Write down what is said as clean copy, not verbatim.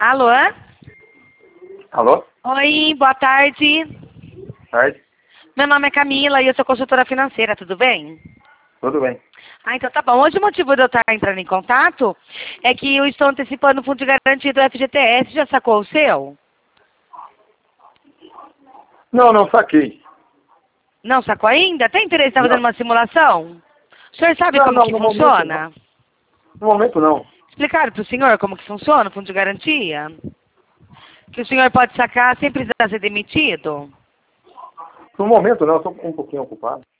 Alô? Alô? Oi, boa tarde. Tarde. Meu nome é Camila e eu sou consultora financeira, tudo bem? Tudo bem. Ah, então tá bom. Hoje o motivo de eu estar entrando em contato é que eu estou antecipando o fundo de garantia do FGTS. Já sacou o seu? Não saquei. Não sacou ainda? Tem interesse em estar fazendo Não. uma simulação? O senhor sabe como Não, que no momento não. funciona? No momento não. Explicaram para o senhor como que funciona o fundo de garantia? Que o senhor pode sacar sem precisar ser demitido? No momento não, estou um pouquinho ocupado.